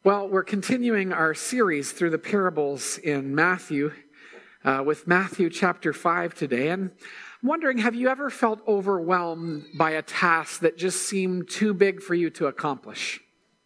Well, we're continuing our series through the parables in Matthew, with Matthew chapter 5 today. And I'm wondering, have you ever felt overwhelmed by a task that just seemed too big for you to accomplish?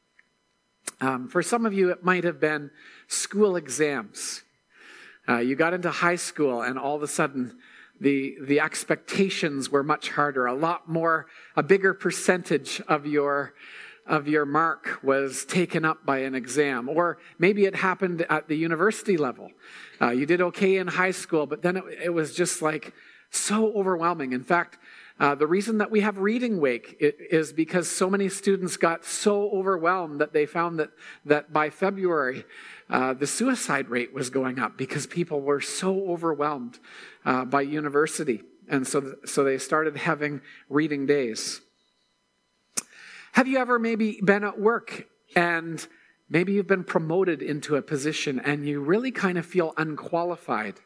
For some of you, it might have been school exams. You got into high school and all of a sudden the expectations were much harder. A bigger percentage of your mark was taken up by an exam. Or maybe it happened at the university level. You did okay in high school, but then it was just like so overwhelming. In fact, the reason that we have Reading Week is because so many students got so overwhelmed that they found that by February, the suicide rate was going up because people were so overwhelmed by university. And so they started having reading days. Have you ever maybe been at work and maybe you've been promoted into a position and you really kind of feel unqualified?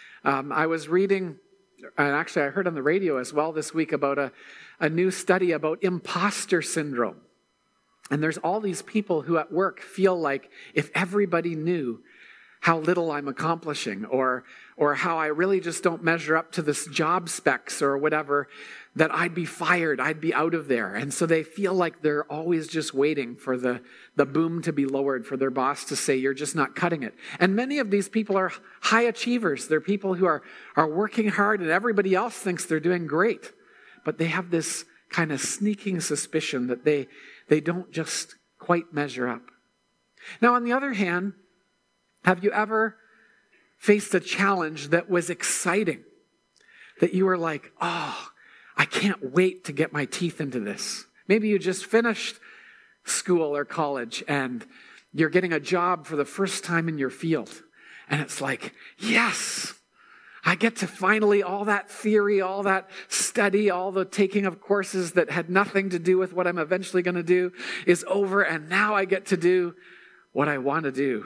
I was reading, and actually I heard on the radio as well this week about a new study about imposter syndrome. And there's all these people who at work feel like if everybody knew how little I'm accomplishing or how I really just don't measure up to this job specs or whatever, that I'd be fired, I'd be out of there. And so they feel like they're always just waiting for the boom to be lowered, for their boss to say, you're just not cutting it. And many of these people are high achievers. They're people who are working hard and everybody else thinks they're doing great. But they have this kind of sneaking suspicion that they don't just quite measure up. Now, on the other hand, have you ever faced a challenge that was exciting? That you were like, oh, I can't wait to get my teeth into this. Maybe you just finished school or college and you're getting a job for the first time in your field. And it's like, yes, I get to finally, all that theory, all that study, all the taking of courses that had nothing to do with what I'm eventually going to do is over. And now I get to do what I want to do.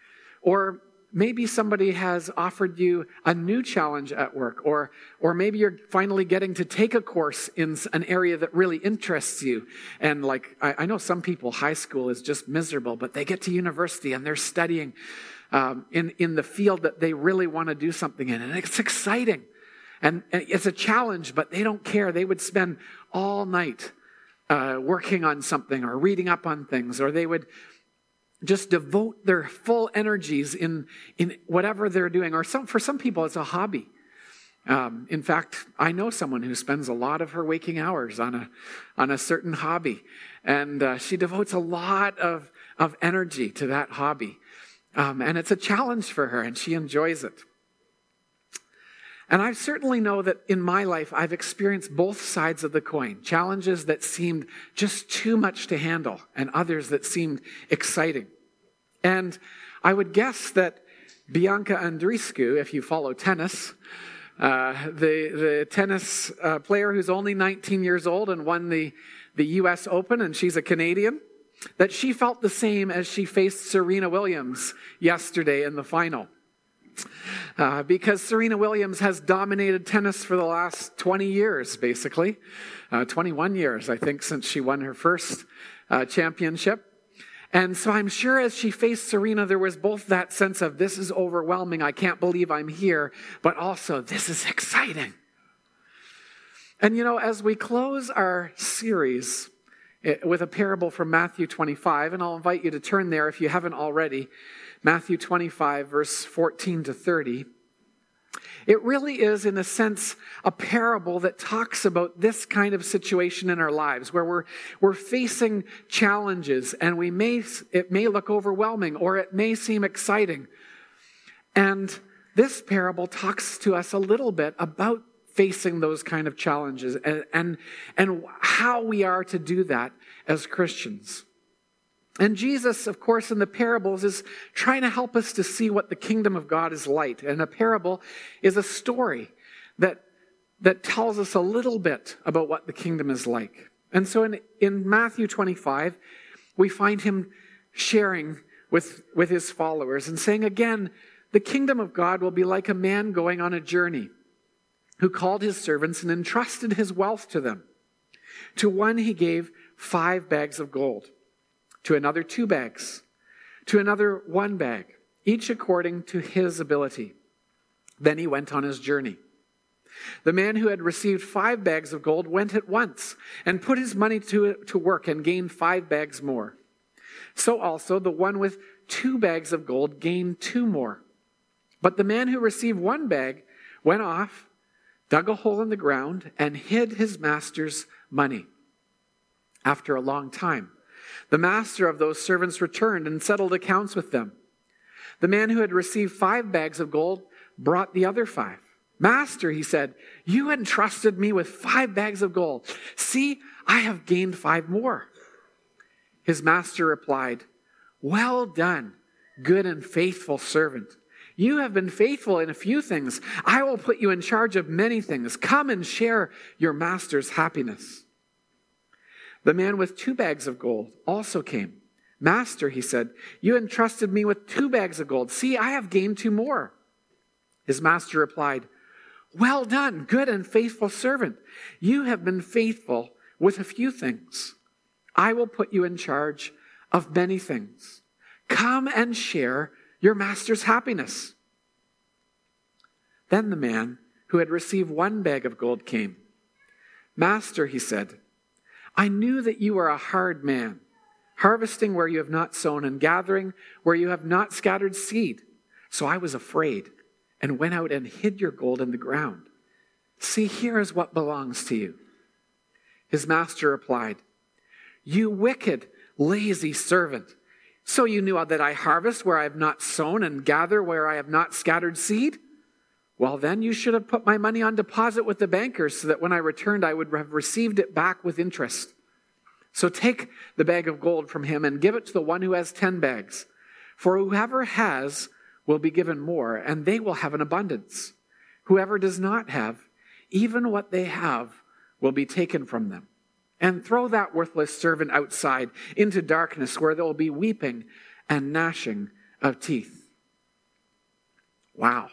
Or maybe somebody has offered you a new challenge at work, or maybe you're finally getting to take a course in an area that really interests you. And like, I know some people, high school is just miserable, but they get to university and they're studying in the field that they really want to do something in. And it's exciting. And it's a challenge, but they don't care. They would spend all night working on something or reading up on things, or they would just devote their full energies in whatever they're doing. Or for some people, it's a hobby. In fact, I know someone who spends a lot of her waking hours on a certain hobby. And she devotes a lot of energy to that hobby. And it's a challenge for her, and she enjoys it. And I certainly know that in my life, I've experienced both sides of the coin. Challenges that seemed just too much to handle, and others that seemed exciting. And I would guess that Bianca Andreescu, if you follow tennis, the tennis player who's only 19 years old and won the U.S. Open, and she's a Canadian, that she felt the same as she faced Serena Williams yesterday in the final. Because Serena Williams has dominated tennis for the last 20 years, basically. 21 years, I think, since she won her first championship. And so I'm sure as she faced Serena, there was both that sense of, this is overwhelming, I can't believe I'm here, but also, this is exciting. And as we close our series with a parable from Matthew 25, and I'll invite you to turn there if you haven't already, Matthew 25, verse 14 to 30. It really is, in a sense, a parable that talks about this kind of situation in our lives, where we're facing challenges, and it may look overwhelming, or it may seem exciting. And this parable talks to us a little bit about facing those kind of challenges and how we are to do that as Christians. And Jesus, of course, in the parables is trying to help us to see what the kingdom of God is like. And a parable is a story that tells us a little bit about what the kingdom is like. And so in Matthew 25, we find him sharing with his followers and saying, again, the kingdom of God will be like a man going on a journey who called his servants and entrusted his wealth to them. To one he gave 5 bags of gold, to another 2 bags, to another 1 bag, each according to his ability. Then he went on his journey. The man who had received 5 bags of gold went at once and put his money to work and gained 5 bags more. So also the one with 2 bags of gold gained 2 more. But the man who received 1 bag went off, dug a hole in the ground, and hid his master's money. After a long time, the master of those servants returned and settled accounts with them. The man who had received 5 bags of gold brought the other 5. Master, he said, you entrusted me with 5 bags of gold. See, I have gained 5 more. His master replied, well done, good and faithful servant. You have been faithful in a few things. I will put you in charge of many things. Come and share your master's happiness. The man with 2 bags of gold also came. Master, he said, you entrusted me with 2 bags of gold. See, I have gained 2 more. His master replied, well done, good and faithful servant. You have been faithful with a few things. I will put you in charge of many things. Come and share your master's happiness. Then the man who had received 1 bag of gold came. Master, he said, I knew that you are a hard man, harvesting where you have not sown and gathering where you have not scattered seed. So I was afraid and went out and hid your gold in the ground. See, here is what belongs to you. His master replied, you wicked, lazy servant. So you knew that I harvest where I have not sown and gather where I have not scattered seed? Well, then you should have put my money on deposit with the bankers so that when I returned, I would have received it back with interest. So take the bag of gold from him and give it to the one who has 10 bags. For whoever has will be given more, and they will have an abundance. Whoever does not have, even what they have will be taken from them. And throw that worthless servant outside into darkness where there will be weeping and gnashing of teeth. Wow.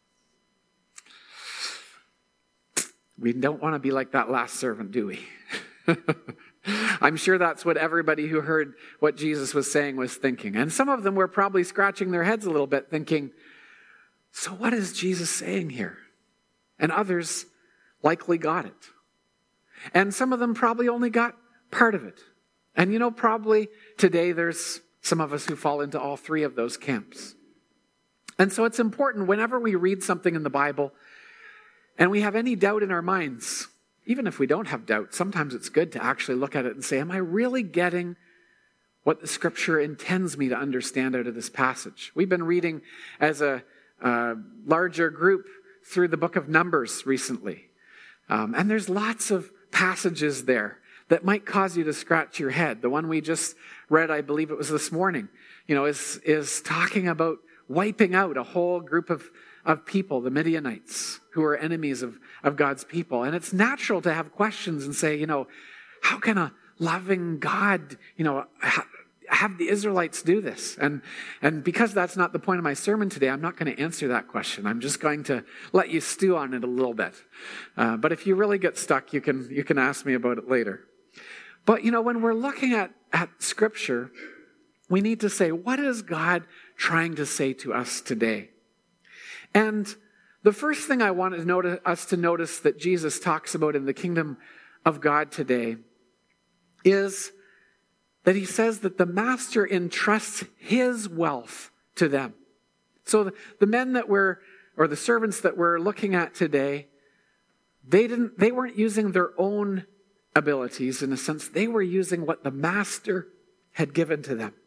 We don't want to be like that last servant, do we? I'm sure that's what everybody who heard what Jesus was saying was thinking. And some of them were probably scratching their heads a little bit thinking, so what is Jesus saying here? And others likely got it. And some of them probably only got part of it. And probably today there's some of us who fall into all 3 of those camps. And so it's important whenever we read something in the Bible and we have any doubt in our minds, even if we don't have doubt, sometimes it's good to actually look at it and say, am I really getting what the scripture intends me to understand out of this passage? We've been reading as a larger group through the book of Numbers recently. And there's lots of passages there that might cause you to scratch your head. The one we just read, I believe it was this morning, is talking about wiping out a whole group of people, the Midianites, who are enemies of God's people. And it's natural to have questions and say, how can a loving God, have the Israelites do this? And because that's not the point of my sermon today, I'm not going to answer that question. I'm just going to let you stew on it a little bit. But if you really get stuck, you can ask me about it later. But, when we're looking at Scripture, we need to say, what is God trying to say to us today? And the first thing I want us to notice that Jesus talks about in the kingdom of God today is that he says that the master entrusts his wealth to them. So the men or the servants that we're looking at today, they weren't using their own abilities in a sense. They were using what the master had given to them.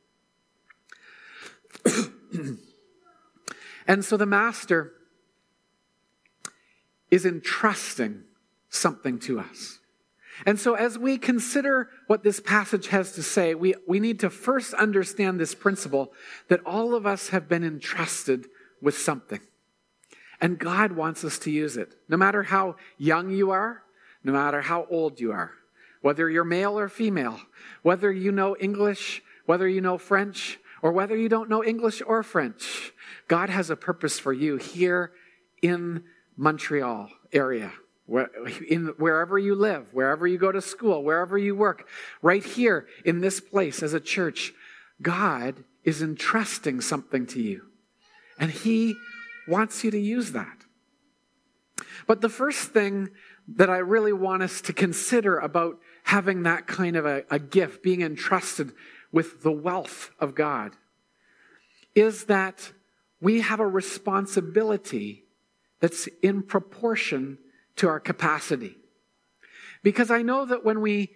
And so the master is entrusting something to us. And so as we consider what this passage has to say, we need to first understand this principle that all of us have been entrusted with something. And God wants us to use it. No matter how young you are, no matter how old you are, whether you're male or female, whether you know English, whether you know French, or whether you don't know English or French, God has a purpose for you here in Montreal area, wherever you live, wherever you go to school, wherever you work, right here in this place as a church. God is entrusting something to you. And he wants you to use that. But the first thing that I really want us to consider about having that kind of a gift, being entrusted with the wealth of God, is that we have a responsibility that's in proportion to our capacity. Because I know that when we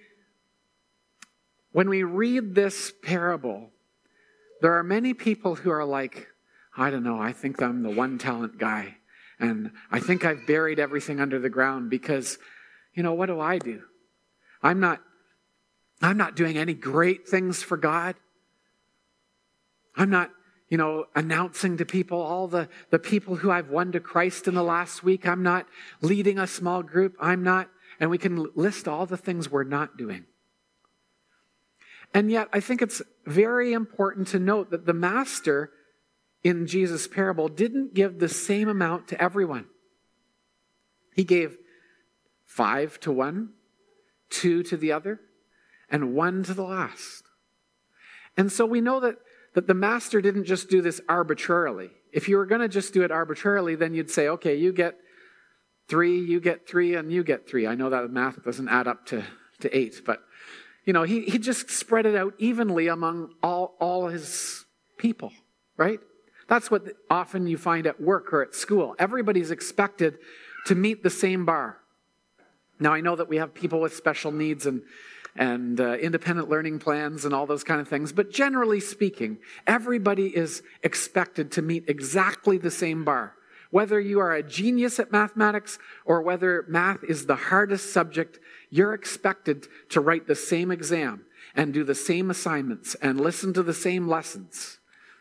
read this parable, there are many people who are like, I don't know, I think I'm the one-talent guy. And I think I've buried everything under the ground because, what do I do? I'm not doing any great things for God. I'm not, announcing to people all the people who I've won to Christ in the last week. I'm not leading a small group. And we can list all the things we're not doing. And yet, I think it's very important to note that the master in Jesus' parable didn't give the same amount to everyone. He gave 5 to one, 2 to the other, and 1 to the last. And so we know that the master didn't just do this arbitrarily. If you were going to just do it arbitrarily, then you'd say, okay, you get 3, you get 3, and you get 3. I know that math doesn't add up to 8, but he just spread it out evenly among all his people, right? That's what often you find at work or at school. Everybody's expected to meet the same bar. Now, I know that we have people with special needs and independent learning plans and all those kind of things, but generally speaking, everybody is expected to meet exactly the same bar. Whether you are a genius at mathematics or whether math is the hardest subject, you're expected to write the same exam and do the same assignments and listen to the same lessons.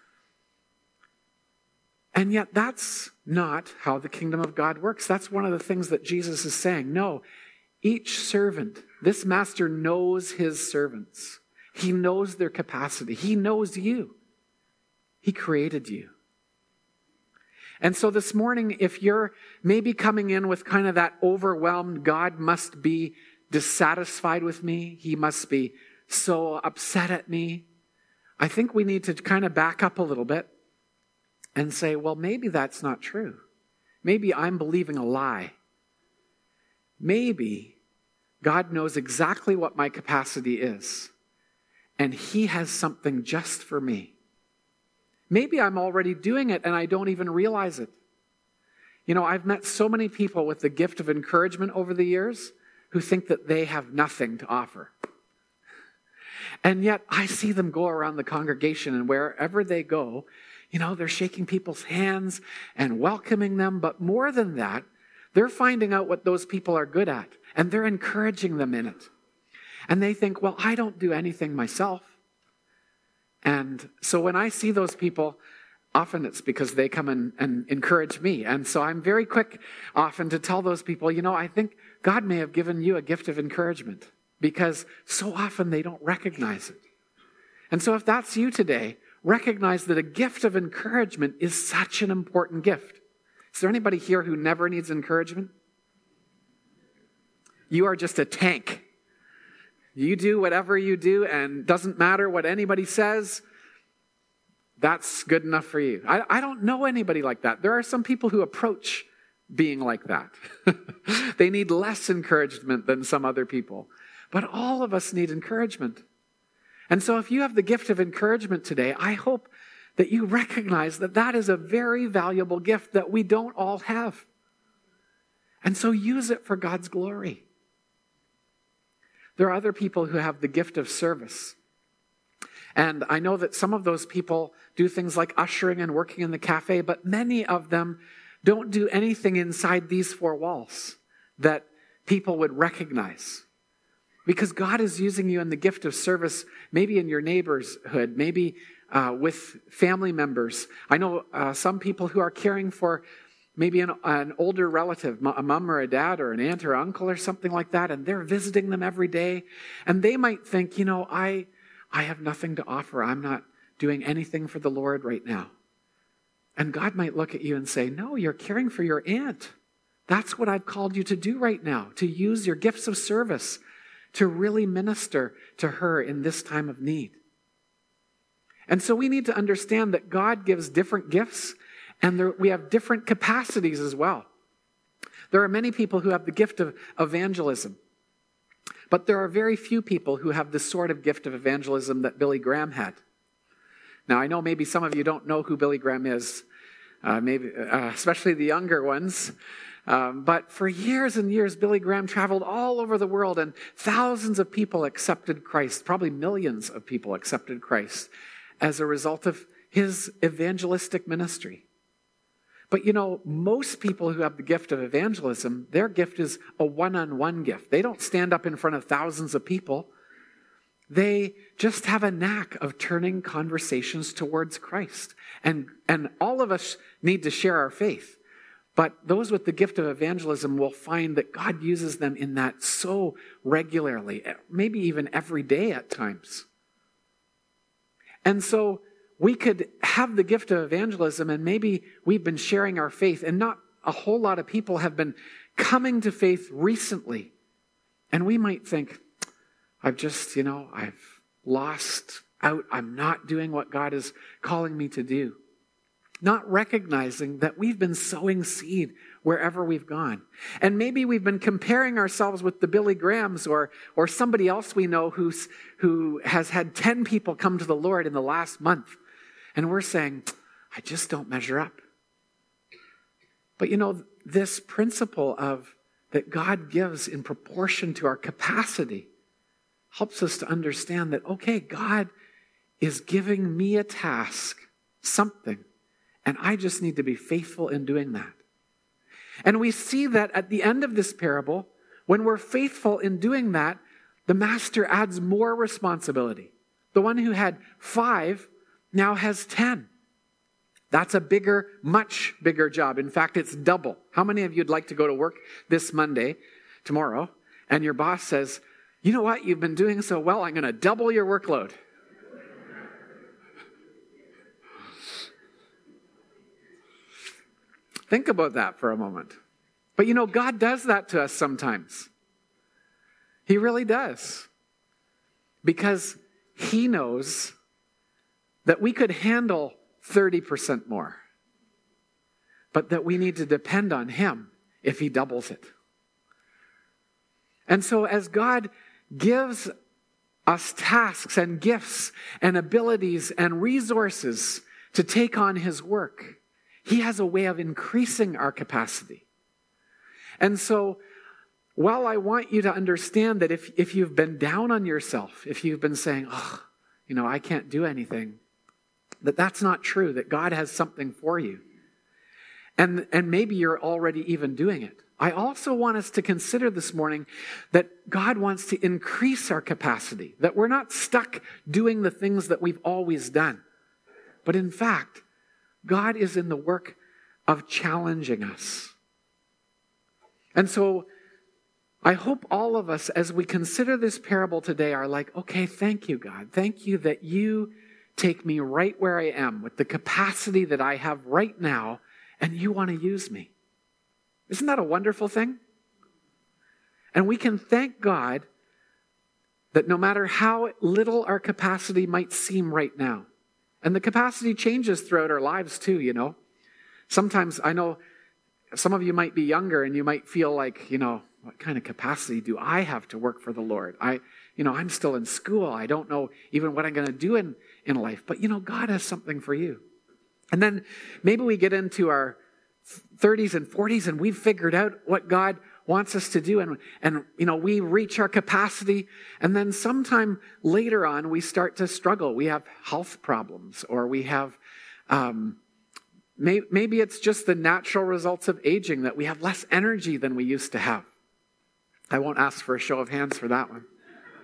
And yet that's not how the kingdom of God works. That's one of the things that Jesus is saying. No, each servant, this master knows his servants. He knows their capacity. He knows you. He created you. And so this morning, if you're maybe coming in with kind of that overwhelmed, God must be dissatisfied with me, he must be so upset at me, I think we need to kind of back up a little bit and say, well, maybe that's not true. Maybe I'm believing a lie. Maybe God knows exactly what my capacity is, and he has something just for me. Maybe I'm already doing it and I don't even realize it. I've met so many people with the gift of encouragement over the years who think that they have nothing to offer. And yet I see them go around the congregation, and wherever they go, they're shaking people's hands and welcoming them. But more than that, they're finding out what those people are good at, and they're encouraging them in it. And they think, well, I don't do anything myself. And so when I see those people, often it's because they come and encourage me. And so I'm very quick often to tell those people, I think God may have given you a gift of encouragement, because so often they don't recognize it. And so if that's you today, recognize that a gift of encouragement is such an important gift. Is there anybody here who never needs encouragement? You are just a tank. You do whatever you do, and doesn't matter what anybody says. That's good enough for you. I don't know anybody like that. There are some people who approach being like that. They need less encouragement than some other people. But all of us need encouragement. And so if you have the gift of encouragement today, I hope that you recognize that that is a very valuable gift that we don't all have. And so use it for God's glory. There are other people who have the gift of service. And I know that some of those people do things like ushering and working in the cafe, but many of them don't do anything inside these 4 walls that people would recognize. Because God is using you in the gift of service, maybe in your neighborhood, maybe with family members. I know some people who are caring for maybe an older relative, a mom or a dad or an aunt or uncle or something like that, and they're visiting them every day. And they might think, I have nothing to offer. I'm not doing anything for the Lord right now. And God might look at you and say, no, you're caring for your aunt. That's what I've called you to do right now, to use your gifts of service to really minister to her in this time of need. And so we need to understand that God gives different gifts, and we have different capacities as well. There are many people who have the gift of evangelism, but there are very few people who have the sort of gift of evangelism that Billy Graham had. Now, I know maybe some of you don't know who Billy Graham is, especially the younger ones. But for years and years, Billy Graham traveled all over the world, and thousands of people accepted Christ, probably millions of people accepted Christ as a result of his evangelistic ministry. But most people who have the gift of evangelism, their gift is a one-on-one gift. They don't stand up in front of thousands of people. They just have a knack of turning conversations towards Christ. And all of us need to share our faith. But those with the gift of evangelism will find that God uses them in that so regularly, maybe even every day at times. And so we could have the gift of evangelism, and maybe we've been sharing our faith, and not a whole lot of people have been coming to faith recently. And we might think, I've lost out. I'm not doing what God is calling me to do. Not recognizing that we've been sowing seed wherever we've gone. And maybe we've been comparing ourselves with the Billy Grahams or somebody else we know who has had 10 people come to the Lord in the last month. And we're saying, I just don't measure up. But this principle of that God gives in proportion to our capacity helps us to understand that, okay, God is giving me a task, something, and I just need to be faithful in doing that. And we see that at the end of this parable, when we're faithful in doing that, the master adds more responsibility. The one who had 5 now has 10. That's a much bigger job. In fact, it's double. How many of you would like to go to work this Monday, tomorrow, and your boss says, you know what, you've been doing so well, I'm going to double your workload. Think about that for a moment. But God does that to us sometimes. He really does. Because he knows that we could handle 30% more, but that we need to depend on him if he doubles it. And so as God gives us tasks and gifts and abilities and resources to take on his work, he has a way of increasing our capacity. And so, while I want you to understand that if you've been down on yourself, if you've been saying, I can't do anything, that's not true, that God has something for you. And maybe you're already even doing it. I also want us to consider this morning that God wants to increase our capacity, that we're not stuck doing the things that we've always done. But in fact, God is in the work of challenging us. And so I hope all of us, as we consider this parable today, are like, okay, thank you, God. Thank you that you take me right where I am with the capacity that I have right now, and you want to use me. Isn't that a wonderful thing? And we can thank God that no matter how little our capacity might seem right now, and the capacity changes throughout our lives too, Sometimes I know some of you might be younger and you might feel like, what kind of capacity do I have to work for the Lord? I'm still in school. I don't know even what I'm going to do in life. But, God has something for you. And then maybe we get into our 30s and 40s and we've figured out what God wants us to do. And we reach our capacity. And then sometime later on, we start to struggle. We have health problems, or we have, maybe it's just the natural results of aging, that we have less energy than we used to have. I won't ask for a show of hands for that one.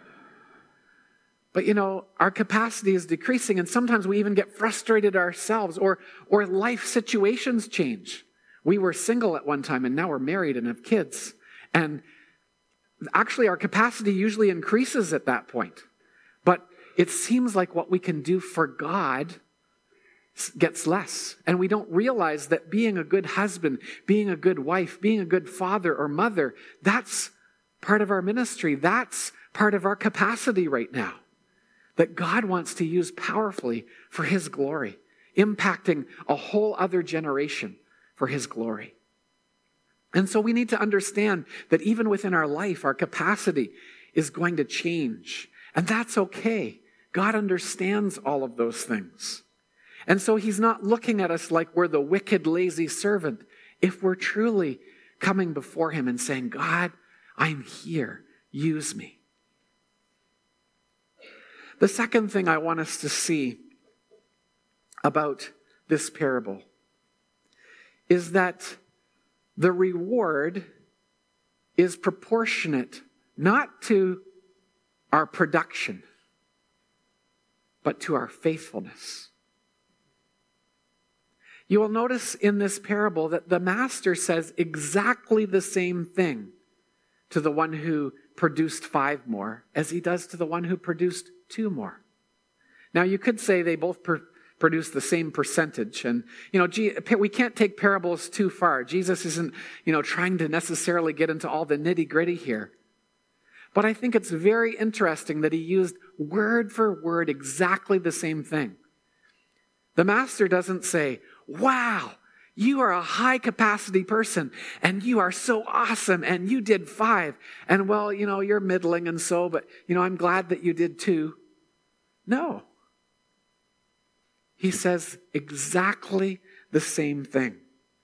But, our capacity is decreasing, and sometimes we even get frustrated ourselves, or life situations change. We were single at one time, and now we're married and have kids. And actually, our capacity usually increases at that point. But it seems like what we can do for God gets less. And we don't realize that being a good husband, being a good wife, being a good father or mother, that's part of our ministry. That's part of our capacity right now. that God wants to use powerfully for his glory, impacting a whole other generation for his glory. And so we need to understand that even within our life, our capacity is going to change. And that's okay. God understands all of those things. And so he's not looking at us like we're the wicked, lazy servant. If we're truly coming before him and saying, God, I'm here. Use me. The second thing I want us to see about this parable is that the reward is proportionate not to our production, but to our faithfulness. You will notice in this parable that the master says exactly the same thing to the one who produced 5 more as he does to the one who produced 2 more. Now, you could say they both produce the same percentage. And, we can't take parables too far. Jesus isn't, trying to necessarily get into all the nitty-gritty here. But I think it's very interesting that he used word for word exactly the same thing. The master doesn't say, wow, you are a high-capacity person, and you are so awesome, and you did 5. And, well, you're middling and so, but, I'm glad that you did 2. No. He says exactly the same thing.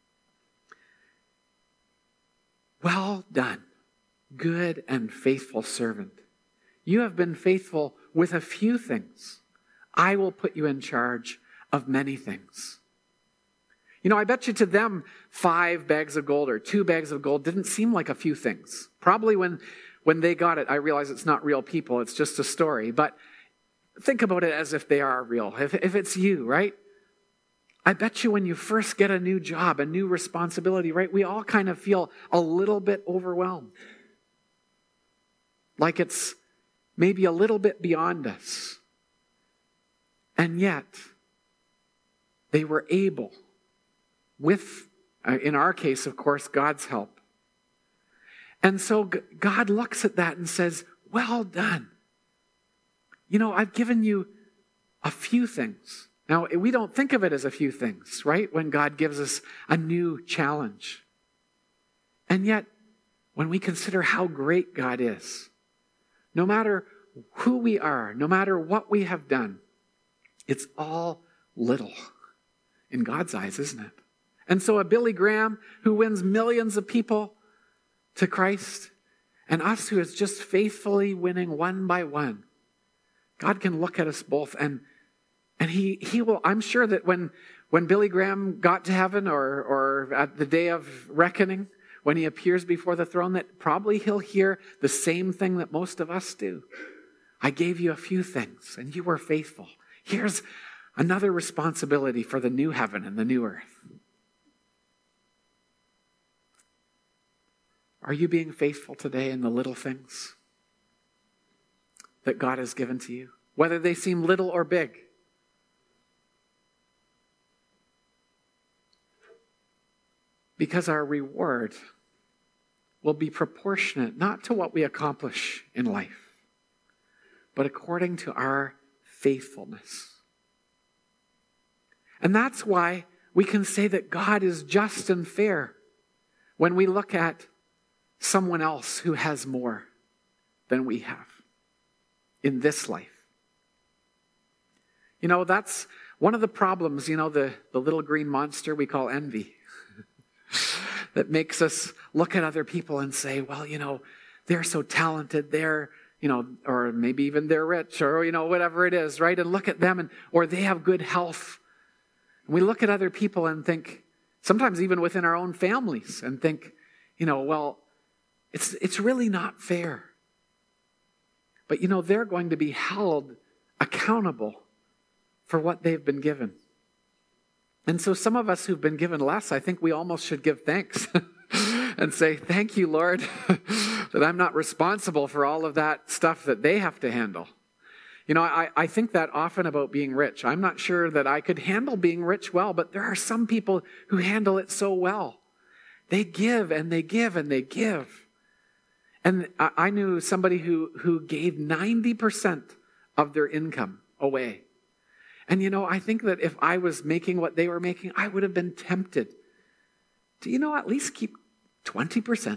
Well done, good and faithful servant. You have been faithful with a few things. I will put you in charge of many things. I bet you to them 5 bags of gold or 2 bags of gold didn't seem like a few things. Probably when they got it, I realize it's not real people, it's just a story. But think about it as if they are real. If it's you, right? I bet you when you first get a new job, a new responsibility, right? We all kind of feel a little bit overwhelmed. Like it's maybe a little bit beyond us. And yet, they were able, with, in our case, of course, God's help. And so God looks at that and says, well done. I've given you a few things. Now, we don't think of it as a few things, right? When God gives us a new challenge. And yet, when we consider how great God is, no matter who we are, no matter what we have done, it's all little in God's eyes, isn't it? And so a Billy Graham who wins millions of people to Christ, and us who is just faithfully winning one by one, God can look at us both and he will, I'm sure that when Billy Graham got to heaven or at the day of reckoning, when he appears before the throne, that probably he'll hear the same thing that most of us do. I gave you a few things and you were faithful. Here's another responsibility for the new heaven and the new earth. Are you being faithful today in the little things that God has given to you? Whether they seem little or big. Because our reward will be proportionate not to what we accomplish in life, but according to our faithfulness. And that's why we can say that God is just and fair when we look at someone else who has more than we have in this life. That's one of the problems, the little green monster we call envy that makes us look at other people and say, well, they're so talented, they're, or maybe even they're rich or, whatever it is, right? And look at them or they have good health. And we look at other people and think, sometimes even within our own families, and think, well, it's really not fair. But they're going to be held accountable for what they've been given. And so some of us who've been given less, I think we almost should give thanks and say, thank you, Lord, that I'm not responsible for all of that stuff that they have to handle. I think that often about being rich. I'm not sure that I could handle being rich well, but there are some people who handle it so well. They give and they give and they give. And I knew somebody who gave 90% of their income away. And I think that if I was making what they were making, I would have been tempted to, at least keep 20%.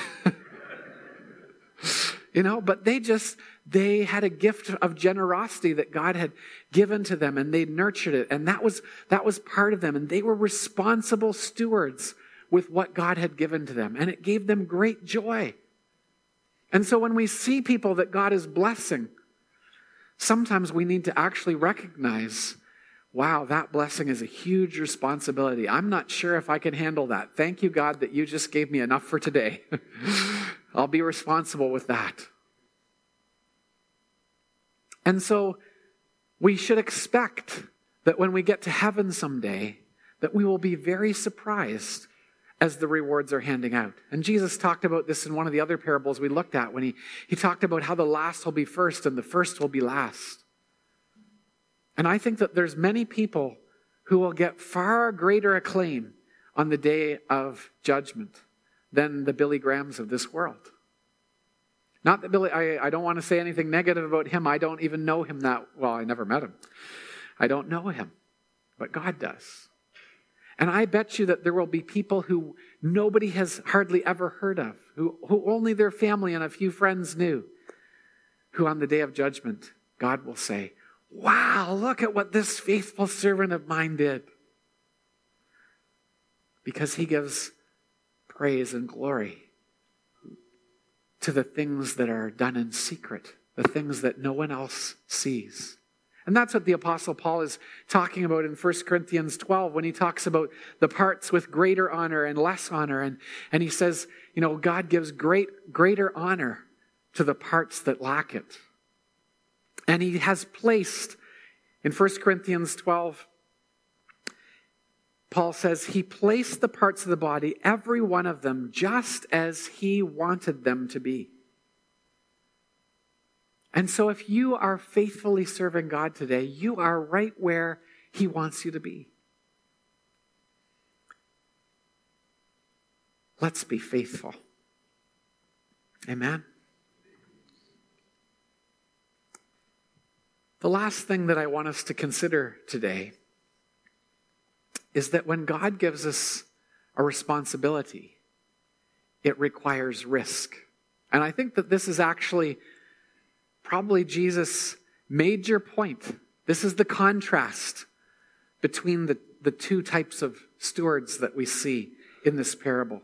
But they had a gift of generosity that God had given to them, and they nurtured it. And that was part of them. And they were responsible stewards with what God had given to them. And it gave them great joy. And so when we see people that God is blessing, sometimes we need to actually recognize, wow, that blessing is a huge responsibility. I'm not sure if I can handle that. Thank you, God, that you just gave me enough for today. I'll be responsible with that. And so we should expect that when we get to heaven someday, that we will be very surprised as the rewards are handing out. And Jesus talked about this in one of the other parables we looked at when he talked about how the last will be first and the first will be last. And I think that there's many people who will get far greater acclaim on the day of judgment than the Billy Grahams of this world. Not that Billy, I don't want to say anything negative about him. I don't even know him that well. I never met him. I don't know him, but God does. And I bet you that there will be people who nobody has hardly ever heard of, who only their family and a few friends knew, who on the day of judgment, God will say, wow, look at what this faithful servant of mine did. Because he gives praise and glory to the things that are done in secret, the things that no one else sees. And that's what the Apostle Paul is talking about in 1 Corinthians 12 when he talks about the parts with greater honor and less honor. And he says, God gives greater honor to the parts that lack it. And he has placed, in 1 Corinthians 12, Paul says, he placed the parts of the body, every one of them, just as he wanted them to be. And so if you are faithfully serving God today, you are right where he wants you to be. Let's be faithful. Amen. The last thing that I want us to consider today is that when God gives us a responsibility, it requires risk. And I think that this is actually probably Jesus' major point. This is the contrast between the two types of stewards that we see in this parable.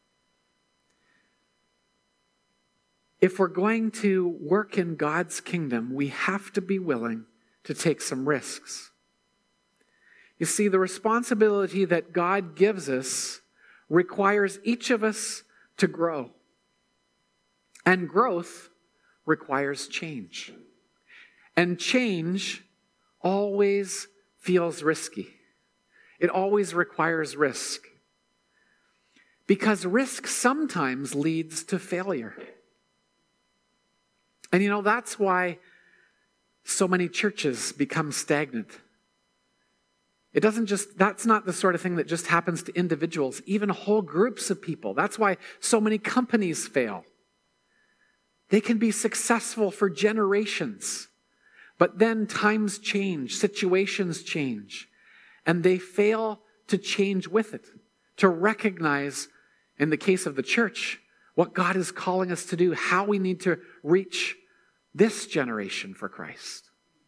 If we're going to work in God's kingdom, we have to be willing to take some risks. You see, the responsibility that God gives us requires each of us to grow. And growth requires change. And change always feels risky. It always requires risk. Because risk sometimes leads to failure. And that's why so many churches become stagnant. That's not the sort of thing that just happens to individuals, even whole groups of people. That's why so many companies fail. They can be successful for generations, but then times change, situations change, and they fail to change with it, to recognize, in the case of the church, what God is calling us to do, how we need to reach this generation for Christ.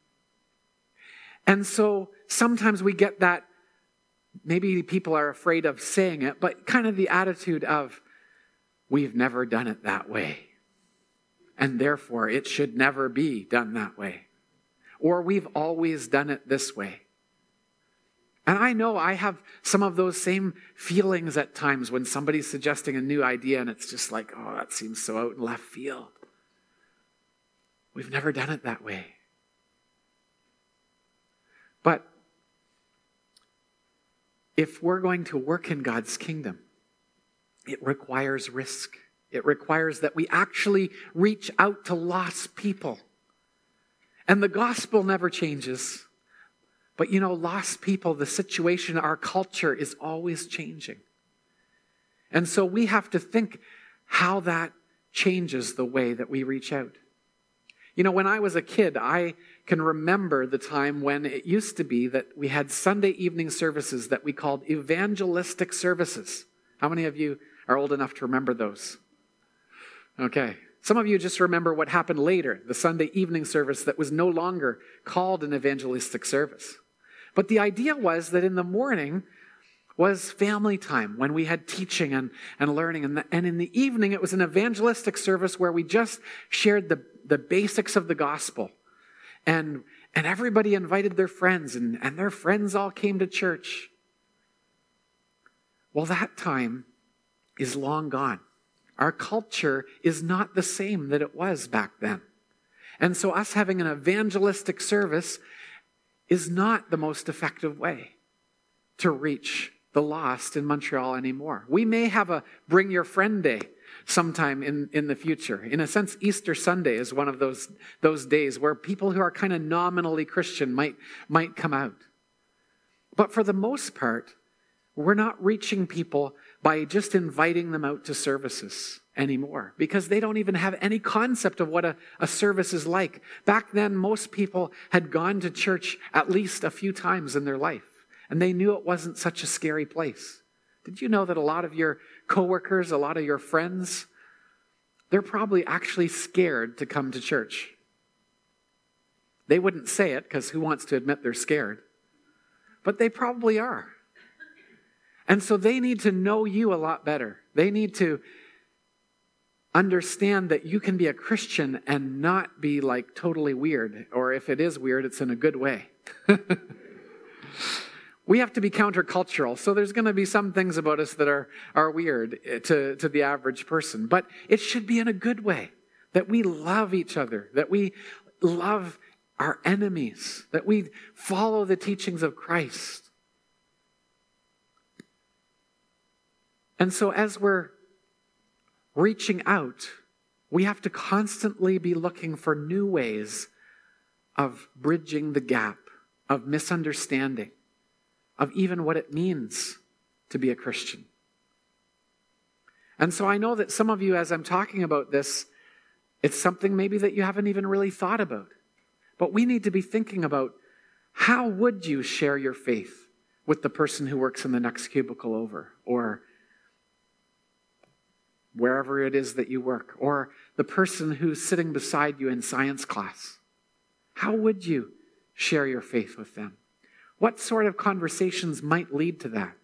And so sometimes we get that, maybe people are afraid of saying it, but kind of the attitude of, we've never done it that way. And therefore, it should never be done that way. Or we've always done it this way. And I know I have some of those same feelings at times when somebody's suggesting a new idea and it's just like, oh, that seems so out in left field. We've never done it that way. But if we're going to work in God's kingdom, it requires risk. It requires that we actually reach out to lost people. And the gospel never changes. But lost people, the situation, our culture is always changing. And so we have to think how that changes the way that we reach out. When I was a kid, I can remember the time when it used to be that we had Sunday evening services that we called evangelistic services. How many of you are old enough to remember those? Okay. Some of you just remember what happened later, the Sunday evening service that was no longer called an evangelistic service. But the idea was that in the morning was family time when we had teaching and learning. And in the evening, it was an evangelistic service where we just shared the basics of the gospel. And everybody invited their friends, and their friends all came to church. Well, that time is long gone. Our culture is not the same that it was back then. And so us having an evangelistic service is not the most effective way to reach the lost in Montreal anymore. We may have a Bring Your Friend Day sometime in the future. In a sense, Easter Sunday is one of those days where people who are kind of nominally Christian might come out. But for the most part, we're not reaching people by just inviting them out to services anymore, because they don't even have any concept of what a service is like. Back then, most people had gone to church at least a few times in their life, and they knew it wasn't such a scary place. Did you know that a lot of your coworkers, a lot of your friends, they're probably actually scared to come to church? They wouldn't say it, because who wants to admit they're scared? But they probably are. And so they need to know you a lot better. They need to understand that you can be a Christian and not be like totally weird. Or if it is weird, it's in a good way. We have to be countercultural. So there's going to be some things about us that are weird to the average person. But it should be in a good way. That we love each other. That we love our enemies. That we follow the teachings of Christ. And so as we're reaching out, we have to constantly be looking for new ways of bridging the gap, of misunderstanding, of even what it means to be a Christian. And so I know that some of you, as I'm talking about this, it's something maybe that you haven't even really thought about. But we need to be thinking about, how would you share your faith with the person who works in the next cubicle over, or wherever it is that you work, or the person who's sitting beside you in science class? How would you share your faith with them? What sort of conversations might lead to that?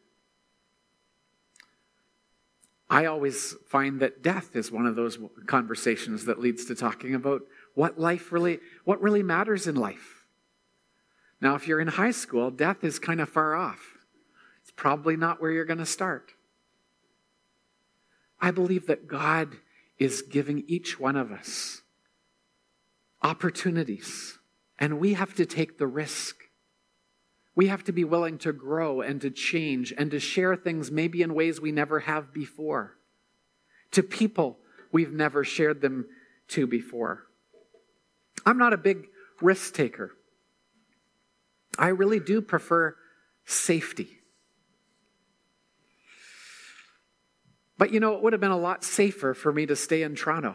I always find that death is one of those conversations that leads to talking about what really matters in life. Now, if you're in high school, death is kind of far off. It's probably not where you're going to start. I believe that God is giving each one of us opportunities, and we have to take the risk. We have to be willing to grow and to change and to share things maybe in ways we never have before, to people we've never shared them to before. I'm not a big risk taker. I really do prefer safety. But it would have been a lot safer for me to stay in Toronto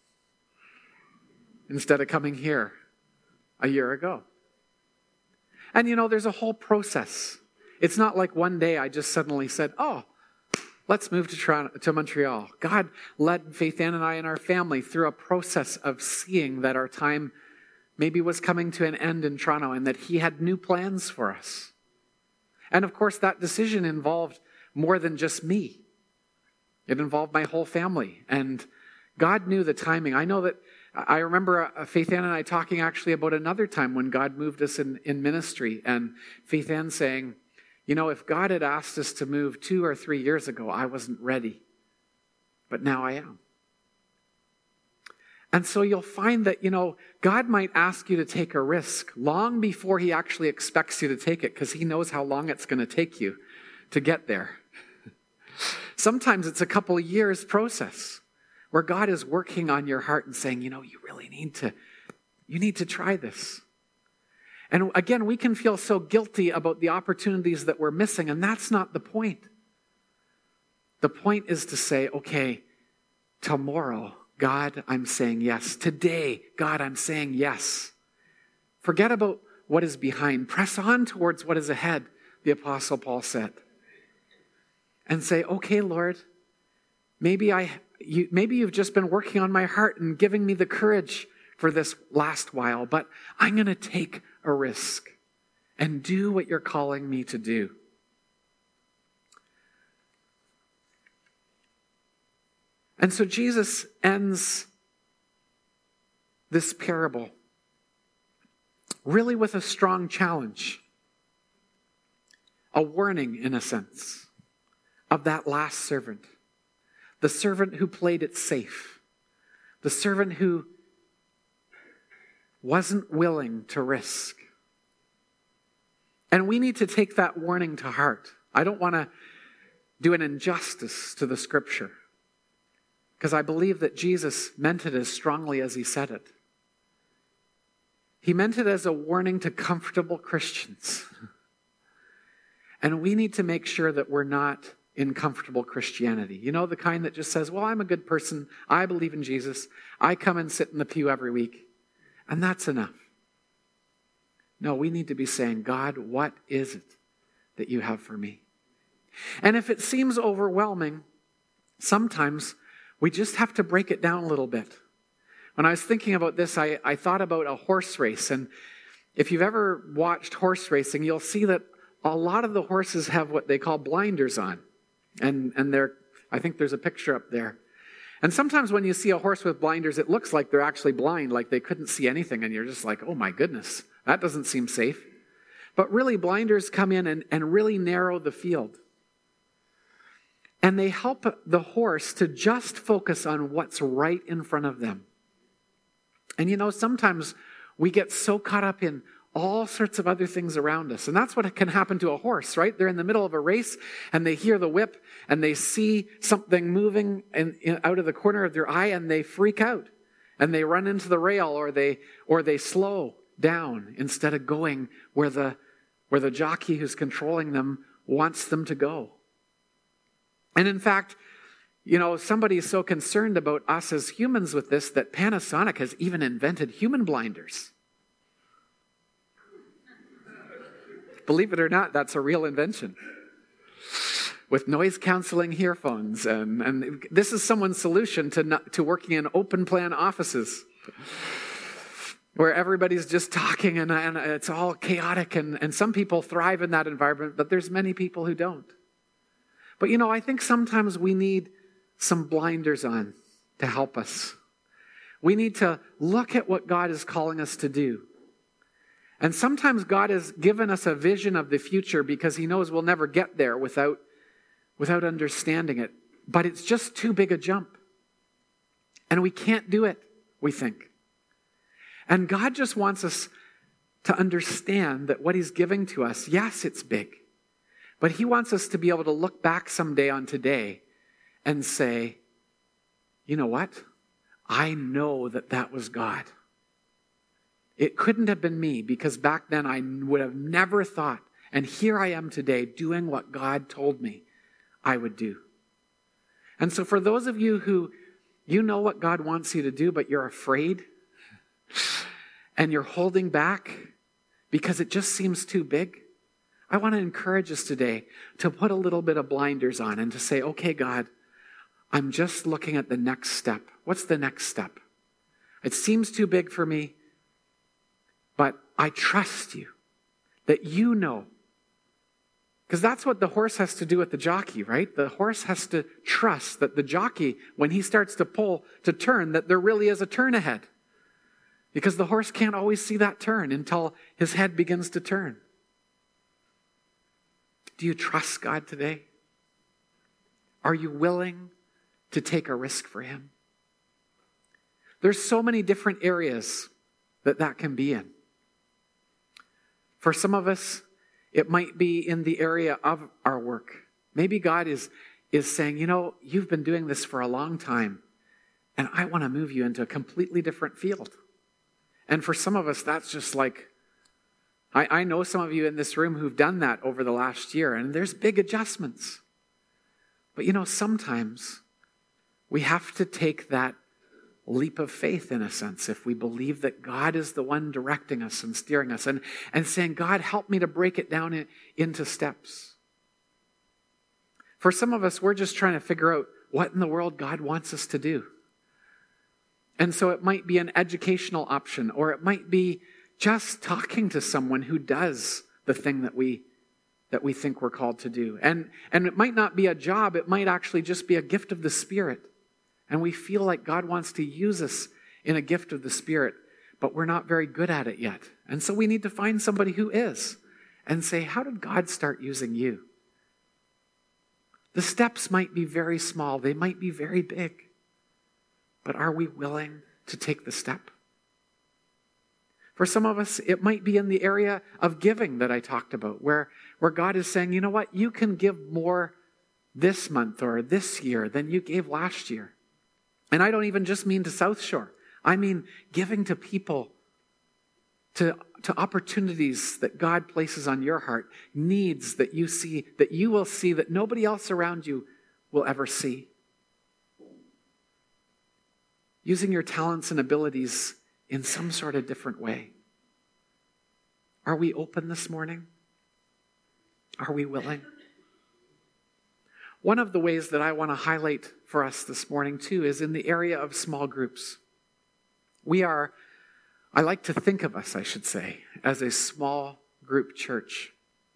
instead of coming here a year ago. And there's a whole process. It's not like one day I just suddenly said, let's move to Montreal. God led Faith Ann and I and our family through a process of seeing that our time maybe was coming to an end in Toronto and that He had new plans for us. And of course, that decision involved more than just me. It involved my whole family, and God knew the timing. I remember Faith Ann and I talking actually about another time when God moved us in ministry, and Faith Ann saying, if God had asked us to move 2 or 3 years ago, I wasn't ready, but now I am. And so you'll find that, God might ask you to take a risk long before He actually expects you to take it, because He knows how long it's going to take you to get there. Sometimes it's a couple of years process where God is working on your heart and saying, you really need to try this. And again, we can feel so guilty about the opportunities that we're missing, and that's not the point. The point is to say, okay, tomorrow, God, I'm saying yes. Today, God, I'm saying yes Forget about what is behind. Press on towards what is ahead, the Apostle Paul said. And say, okay, Lord, maybe you've just been working on my heart and giving me the courage for this last while, but I'm going to take a risk and do what you're calling me to do. And so Jesus ends this parable really with a strong challenge, a warning in a sense, of that last servant, the servant who played it safe, the servant who wasn't willing to risk. And we need to take that warning to heart. I don't want to do an injustice to the scripture, because I believe that Jesus meant it as strongly as he said it. He meant it as a warning to comfortable Christians. And we need to make sure that we're not in comfortable Christianity. You know, the kind that just says, well, I'm a good person. I believe in Jesus. I come and sit in the pew every week. And that's enough. No, we need to be saying, God, what is it that you have for me? And if it seems overwhelming, sometimes we just have to break it down a little bit. When I was thinking about this, I thought about a horse race. And if you've ever watched horse racing, you'll see that a lot of the horses have what they call blinders on. And I think there's a picture up there. And sometimes when you see a horse with blinders, it looks like they're actually blind, like they couldn't see anything. And you're just like, oh my goodness, that doesn't seem safe. But really, blinders come in and really narrow the field. And they help the horse to just focus on what's right in front of them. And you know, sometimes we get so caught up in all sorts of other things around us. And that's what can happen to a horse, right? They're in the middle of a race and they hear the whip and they see something moving out of the corner of their eye and they freak out and they run into the rail or they slow down instead of going where the jockey who's controlling them wants them to go. And in fact, you know, somebody is so concerned about us as humans with this that Panasonic has even invented human blinders. Believe it or not, that's a real invention. With noise canceling earphones. And this is someone's solution to working in open plan offices where everybody's just talking and it's all chaotic. And some people thrive in that environment, but there's many people who don't. But you know, I think sometimes we need some blinders on to help us. We need to look at what God is calling us to do. And sometimes God has given us a vision of the future because he knows we'll never get there without understanding it. But it's just too big a jump. And we can't do it, we think. And God just wants us to understand that what he's giving to us, yes, it's big. But he wants us to be able to look back someday on today and say, you know what? I know that was God. It couldn't have been me because back then I would have never thought. And here I am today doing what God told me I would do. And so for those of you who, you know what God wants you to do, but you're afraid and you're holding back because it just seems too big, I want to encourage us today to put a little bit of blinders on and to say, okay, God, I'm just looking at the next step. What's the next step? It seems too big for me, but I trust you that you know. Because that's what the horse has to do with the jockey, right? The horse has to trust that the jockey, when he starts to pull, to turn, that there really is a turn ahead. Because the horse can't always see that turn until his head begins to turn. Do you trust God today? Are you willing to take a risk for him? There's so many different areas that can be in. For some of us, it might be in the area of our work. Maybe God is saying, you know, you've been doing this for a long time, and I want to move you into a completely different field. And for some of us, that's just like, I know some of you in this room who've done that over the last year, and there's big adjustments. But you know, sometimes we have to take that leap of faith in a sense, if we believe that God is the one directing us and steering us and saying, God, help me to break it down into steps. For some of us, we're just trying to figure out what in the world God wants us to do. And so it might be an educational option, or it might be just talking to someone who does the thing that we think we're called to do. And it might not be a job, it might actually just be a gift of the Spirit. And we feel like God wants to use us in a gift of the Spirit, but we're not very good at it yet. And so we need to find somebody who is and say, how did God start using you? The steps might be very small, they might be very big, but are we willing to take the step? For some of us, it might be in the area of giving that I talked about, where God is saying, you know what, you can give more this month or this year than you gave last year. And I don't even just mean to South Shore. I mean giving to people, to opportunities that God places on your heart, needs that you see, that you will see that nobody else around you will ever see. Using your talents and abilities in some sort of different way. Are we open this morning? Are we willing? One of the ways that I want to highlight for us this morning too is in the area of small groups. I like to think of us, I should say, as a small group church.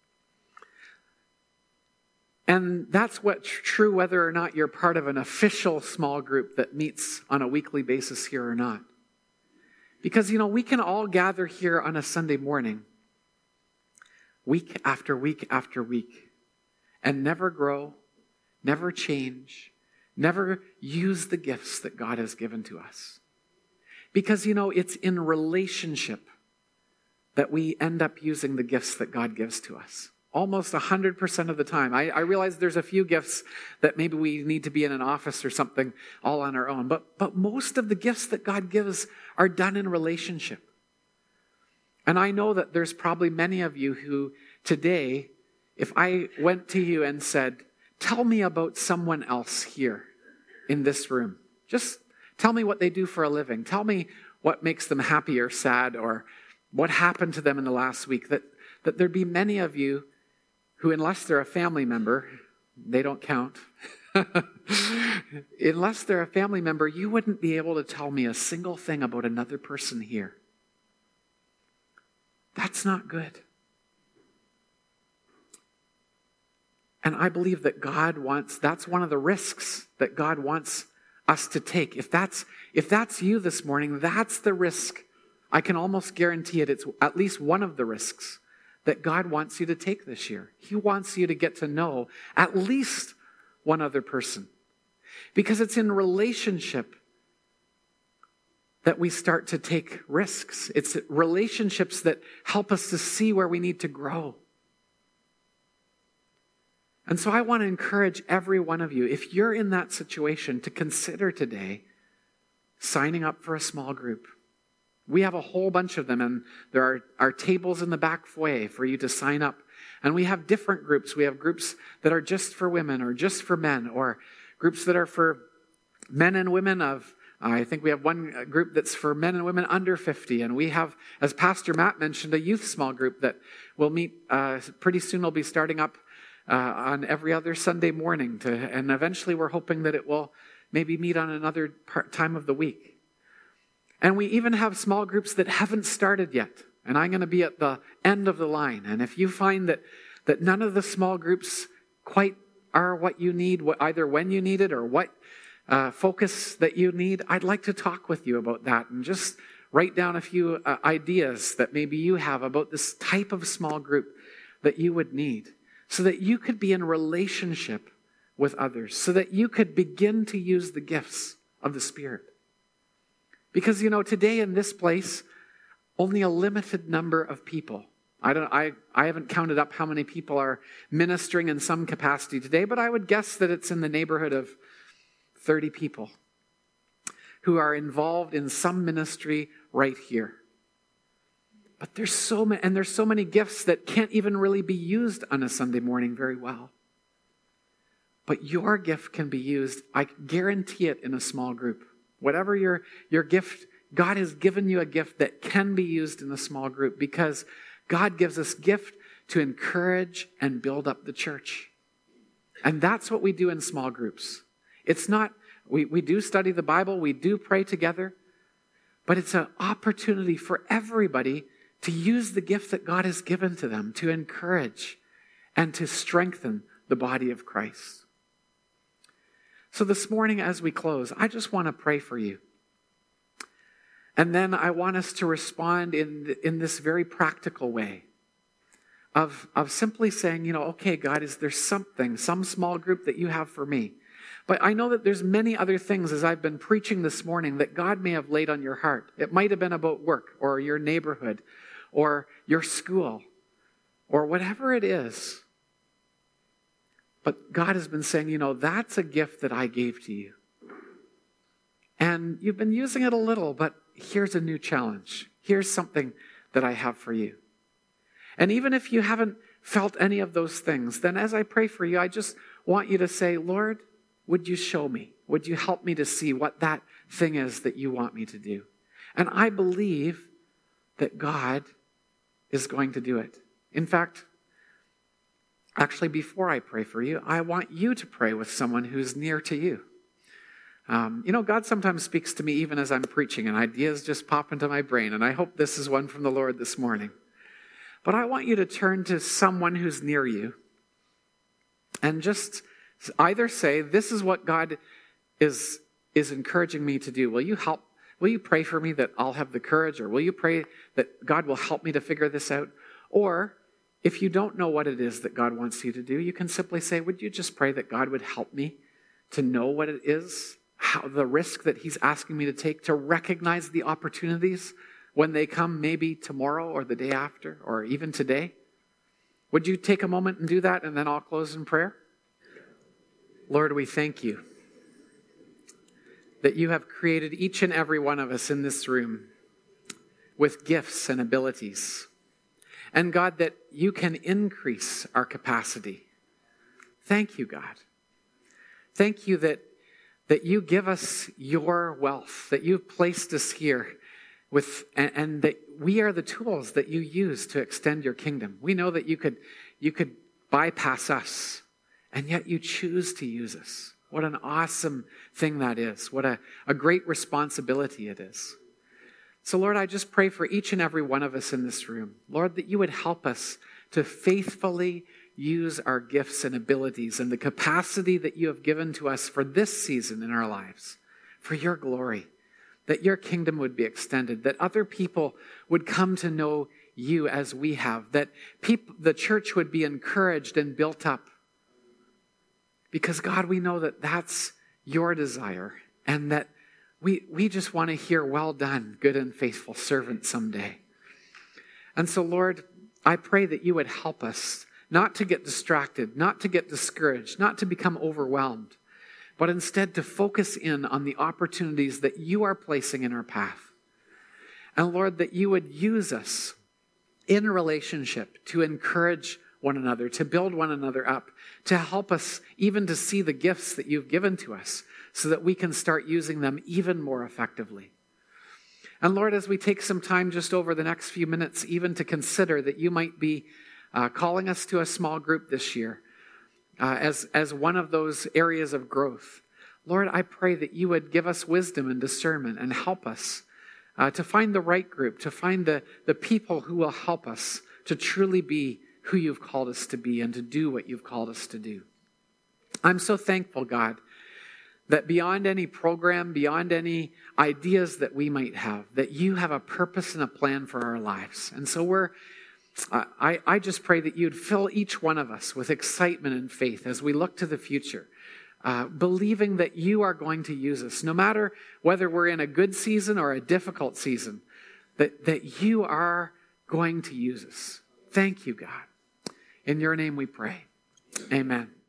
And that's what's true whether or not you're part of an official small group that meets on a weekly basis here or not. Because, we can all gather here on a Sunday morning, week after week after week, and never grow, never change, never use the gifts that God has given to us. Because, it's in relationship that we end up using the gifts that God gives to us. Almost 100% of the time. I realize there's a few gifts that maybe we need to be in an office or something all on our own. But most of the gifts that God gives are done in relationship. And I know that there's probably many of you who today, if I went to you and said, tell me about someone else here in this room. Just tell me what they do for a living. Tell me what makes them happy or sad or what happened to them in the last week. That there'd be many of you who, unless they're a family member, they don't count. Unless they're a family member, you wouldn't be able to tell me a single thing about another person here. That's not good. And I believe that that's one of the risks that God wants us to take. If that's you this morning, that's the risk. I can almost guarantee it. It's at least one of the risks that God wants you to take this year. He wants you to get to know at least one other person. Because it's in relationship that we start to take risks. It's relationships that help us to see where we need to grow. And so I want to encourage every one of you, if you're in that situation, to consider today signing up for a small group. We have a whole bunch of them, and there are tables in the back foyer for you to sign up. And we have different groups. We have groups that are just for women or just for men, or groups that are for men and women I think we have one group that's for men and women under 50. And we have, as Pastor Matt mentioned, a youth small group that will meet pretty soon. Will be starting up on every other Sunday morning. And eventually we're hoping that it will maybe meet on another time of the week. And we even have small groups that haven't started yet. And I'm going to be at the end of the line. And if you find that none of the small groups quite are what you need, either when you need it or what focus that you need, I'd like to talk with you about that and just write down a few ideas that maybe you have about this type of small group that you would need so that you could be in relationship with others, so that you could begin to use the gifts of the Spirit. Because, today in this place, only a limited number of people. I haven't counted up how many people are ministering in some capacity today, but I would guess that it's in the neighborhood of 30 people who are involved in some ministry right here. But there's so many gifts that can't even really be used on a Sunday morning very well. But your gift can be used, I guarantee it, in a small group Whatever your gift, God has given you a gift that can be used in a small group because God gives us gift to encourage and build up the church. And that's what we do in small groups. It's not, we do study the Bible, we do pray together, but it's an opportunity for everybody to use the gift that God has given to them to encourage and to strengthen the body of Christ. So this morning as we close, I just want to pray for you. And then I want us to respond in this very practical way of simply saying, okay, God, is there some small group that you have for me? But I know that there's many other things as I've been preaching this morning that God may have laid on your heart. It might have been about work or your neighborhood or your school or whatever it is. But God has been saying, that's a gift that I gave to you. And you've been using it a little, but here's a new challenge. Here's something that I have for you. And even if you haven't felt any of those things, then as I pray for you, I just want you to say, Lord, would you show me? Would you help me to see what that thing is that you want me to do? And I believe that God is going to do it. In fact, actually, before I pray for you, I want you to pray with someone who's near to you. God sometimes speaks to me even as I'm preaching, and ideas just pop into my brain, and I hope this is one from the Lord this morning. But I want you to turn to someone who's near you and just either say, this is what God is encouraging me to do. Will you pray for me that I'll have the courage? Or will you pray that God will help me to figure this out? Or if you don't know what it is that God wants you to do, you can simply say, would you just pray that God would help me to know what it is, how the risk that he's asking me to take, to recognize the opportunities when they come, maybe tomorrow or the day after or even today? Would you take a moment and do that, and then I'll close in prayer? Lord, we thank you that you have created each and every one of us in this room with gifts and abilities. And God, that you can increase our capacity. Thank you, God. Thank you that you give us your wealth, that you've placed us here and that we are the tools that you use to extend your kingdom. We know that you could bypass us, and yet you choose to use us. What an awesome thing that is. What a great responsibility it is. So Lord, I just pray for each and every one of us in this room, Lord, that you would help us to faithfully use our gifts and abilities and the capacity that you have given to us for this season in our lives, for your glory, that your kingdom would be extended, that other people would come to know you as we have, that the church would be encouraged and built up. Because God, we know that that's your desire, and that we just want to hear, well done, good and faithful servant someday. And so, Lord, I pray that you would help us not to get distracted, not to get discouraged, not to become overwhelmed, but instead to focus in on the opportunities that you are placing in our path. And Lord, that you would use us in relationship to encourage one another, to build one another up, to help us even to see the gifts that you've given to us so that we can start using them even more effectively. And Lord, as we take some time just over the next few minutes, even to consider that you might be calling us to a small group this year as one of those areas of growth, Lord, I pray that you would give us wisdom and discernment and help us to find the right group, to find the people who will help us to truly be who you've called us to be and to do what you've called us to do. I'm so thankful, God, that beyond any program, beyond any ideas that we might have, that you have a purpose and a plan for our lives. And so I just pray that you'd fill each one of us with excitement and faith as we look to the future, believing that you are going to use us, no matter whether we're in a good season or a difficult season, that you are going to use us. Thank you, God. In your name we pray. Amen.